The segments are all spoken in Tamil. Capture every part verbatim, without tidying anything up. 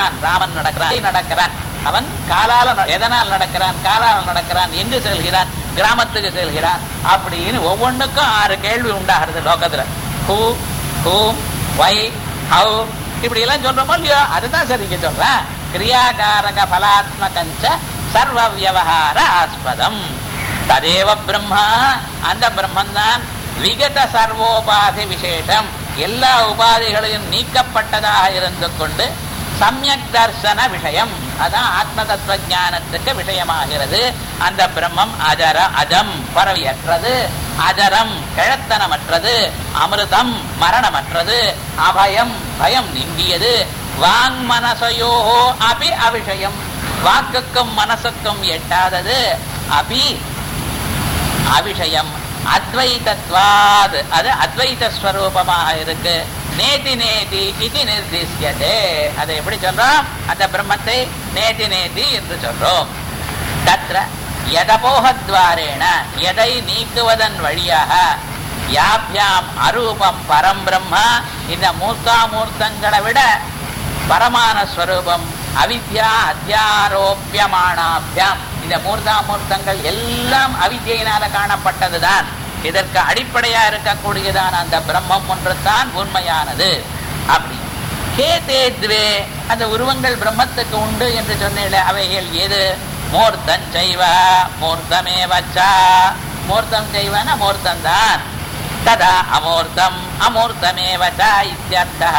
நடக்கிறான், ராமன் நடக்கிறான் நடக்கிறான் அவன் காலால எதனால் நடக்கிறான், காலால் நடக்கிறான், எங்கு செல்கிறான், கிராமத்துக்கு செல்கிறான் அப்படின்னு ஒவ்வொன்றுக்கும் ஆறு கேள்வி உண்டாகிறது லோகத்துல. ஹூ, ஹூம், வை, ஹவு இப்படி எல்லாம் சொல்றோமோ இல்லையோ, அதுதான் சரி இங்க சொல்றேன். கிரியாகாரக பலாத்மகஞ்ச சர்வ வியவஹார ஆஸ்பதம் ததேவ பிரம்மா, அந்த பிரம்மன் தான் விகத சர்வோபாதி விசேஷம், எல்லா உபாதிகளையும் நீக்கப்பட்டதாக இருந்து கொண்டு சமயக் தர்சன விஷயம், அதான் ஆத்ம தத்துவ ஞானத்துக்கு விஷயமாகிறது. அந்த பிரம்மம் அஜர அஜம் பரவியற்றது, அஜரம் கிழத்தனமற்றது, அமிர்தம் மரணமற்றது, அபயம் பயம் நீங்கியது, வாங் மனசையோ அபி அவிஷயம், வாக்குக்கும் மனசுக்கும் எட்டாதது, அபி அவிஷயம் அத்வைதத்வாத், அது அத்வைத ஸ்வரூபமாக இருக்கு. நேதி நேதி இது நிர்திஷ்யதே, அதை எப்படி சொல்றோம், அந்த பிரம்மத்தை நேதி நேதி என்று சொல்றோம். தத்ர யதபோகத்வாரேண, எதை நீக்குவதன் வழியாக, யாப்யாம் அரூபம் பரம் பிரம்மா, இந்த மூர்த்தாமூர்த்தங்களை விட பரமான ஸ்வரூபம் அவித்யா அத்தியாரோப்பியமானாபியாம், இந்த மூர்த்தாமூர்த்தங்கள் எல்லாம் அவித்யினால காணப்பட்டதுதான். இதற்கு அடிப்படையா இருக்கக்கூடியதான அந்த பிரம்மம் ஒன்றுதான் உண்மையானது. அப்படி கேதேத்வே, அந்த உருவங்கள் பிரம்மத்துக்கு உண்டு என்று சொன்னேன். அவைகள் எது, மூர்த்தம் செய்வ மூர்த்தமே வச்சா, மூர்த்தம் செய்வன மூர்த்தம் தான், ததா அமூர்த்தம் அமூர்த்தமே வச்சா இத்யர்த்தா.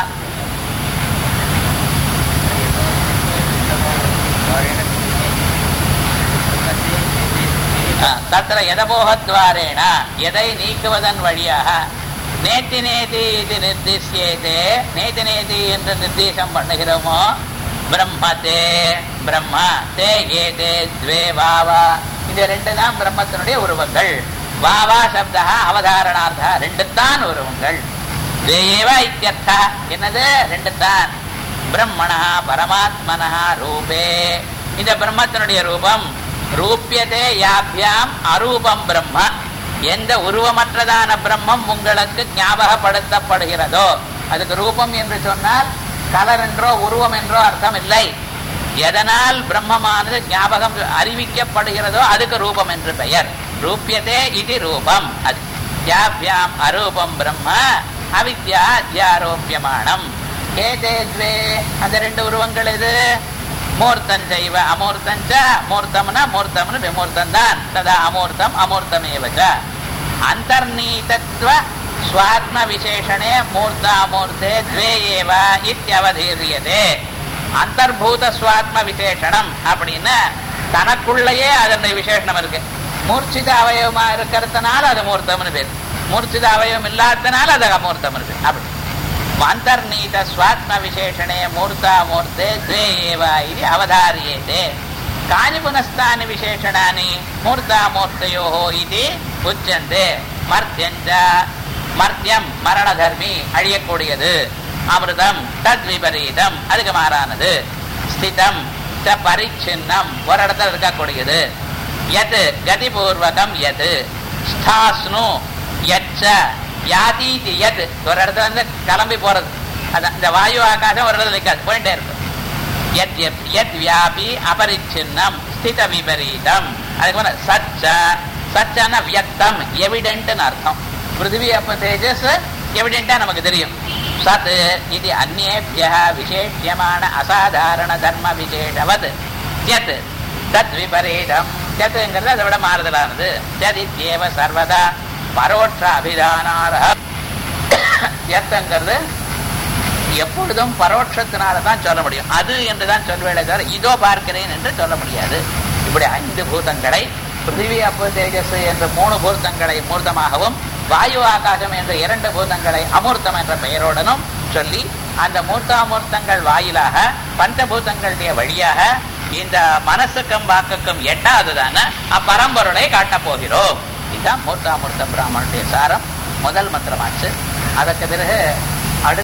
தத்திர எதபோகத்வாரேண, எதை நீக்குவதன் வழியாக, நேத்தி நேதி இது நிர்திஷ்யேதே, நேதி நேதி என்று நிர்தேசம் பண்ணுகிறோமோ, பிரம்மதே பிரம்ம தே ஏதே துவே வாவா, இந்த ரெண்டு தான் பிரம்மத்தினுடைய உருவங்கள். வாவா சப்தா அவதாரணார்த்தா, ரெண்டு தான் உருவங்கள். தேவ இத்யர்த்தா, என்னது ரெண்டு தான். பிரம்மணா பரமாத்மனா ரூபே, இந்த பிரம்மத்தினுடைய ரூபம் ரூபியதே யாப்யாம் அரூபம் பிரம்ம, எந்த உருவமற்றதான பிரம்மம் உங்களுக்கு ஞாபகப்படுத்தப்படுகிறதோ, அதுக்கு ரூபம் என்று சொன்னால் கலர் என்றோ உருவம் என்றோ அர்த்தம் இல்லை. எதனால் பிரம்மமானது ஞாபகம் அறிவிக்கப்படுகிறதோ அதுக்கு ரூபம் என்று பெயர். ரூபியதே இது ரூபம். அது யாப்யாம் அரூபம் பிரம்ம அவித்யா அத்தியாரோப்பியமானம். கேதேத்வே, அந்த ரெண்டு உருவங்கள் இது, மூர்த்தம் செய்வ அமூர்த்தஞ்ச, மூர்த்தம்னா மூர்த்தம்னு விமூர்த்தம் தான், ததா அமூர்த்தம் அமூர்த்தமேவச்ச. அந்தர்நீதத்வ ஸ்வாத்ம விசேஷணே மூர்த்தாமூர்த்தே த்வே ஏவ இத்யவதீரியதே. அந்தர்பூத ஸ்வாத்ம விசேஷணம் அப்படின்னா தனக்குள்ளேயே அதனுடைய விசேஷணம் இருக்கு. மூர்ச்சித அவயவமா இருக்கிறதுனால அது மூர்த்தம்னு பேரு, மூர்ச்சித அவயவம் இல்லாதனால அது அமூர்த்தம்னு பேரு. அப்படி அந்தர்நீத ஸ்வாத்ம விசேஷணே மூர்த்தா மூர்த்தே த்வே ஏவ இது அவதாரியேதே. கானி புனஸ்தானி விசேஷணானி மூர்த்தா மூர்த்தயோ இது உச்சந்தே. மர்த்தியஞ்ச, மர்த்தியம் மரணதர்மி அழியக்கூடியது, அமிர்தம் தத் விபரீதம் அதுக்கு மாறானது, ஸ்திதம் ச பரிச்சின்னம் ஒரு இடத்துல இருக்கக்கூடியது, யத் கதிபூர்வகம் யத், ஸ்தாஸ்னு யச்ச யாதீதி யத் ஒரு இடத்துல இருந்து கிளம்பி போறது, அதான் இந்த வாயு ஆகாசம் ஒரு இடத்துல நிற்காது, போயிட்டே இருக்கும். யத் யத் வியாபி அபரிச்சின்னம் ஸ்தித விபரீதம் அதுக்கு சச்ச, சச்சன வியக்தம் எவிடென்ட்னு அர்த்தம். பிருத்திவி அப்ப தேஜஸ் எவிடென்டா நமக்கு தெரியும். சத் இது அந்நேபிய விசேஷமான அசாதாரண தர்ம விசேஷவத் யத் தத் விபரீதம். யத்ங்கிறது அதை விட மாறுதலானது. யதித்யேவ சர்வதா பரோட்ச அபிதானார. யத்ங்கிறது எப்பொழுதும் பரோட்சத்தினால்தான் சொல்ல முடியும். அது என்றுதான் சொல்வேளே தவிர இதோ பார்க்கிறேன் என்று சொல்ல முடியாது. இப்படி ஐந்து பூதங்களை பிருத்திவி அப்பு தேஜஸ் என்ற மூணு பூதங்களை மூர்த்தமாகவும் வாயு ஆகாசம் என்ற இரண்டு பூதங்களை அமூர்த்தம் என்ற பெயரோடனும் சொல்லி அந்த மூர்த்தாமூர்த்தங்கள் வாயிலாக பஞ்சபூதங்களுடைய வழியாக இந்த மனசுக்கும் வாக்குக்கும் எட்டாவதுதான அப்பரம்பொருளை காட்டப் போகிறோம். இதுதான் மூர்த்தாமூர்த்த பிராமணுடைய சாரம். முதல் மந்திரமாச்சு. அதற்கு பிறகு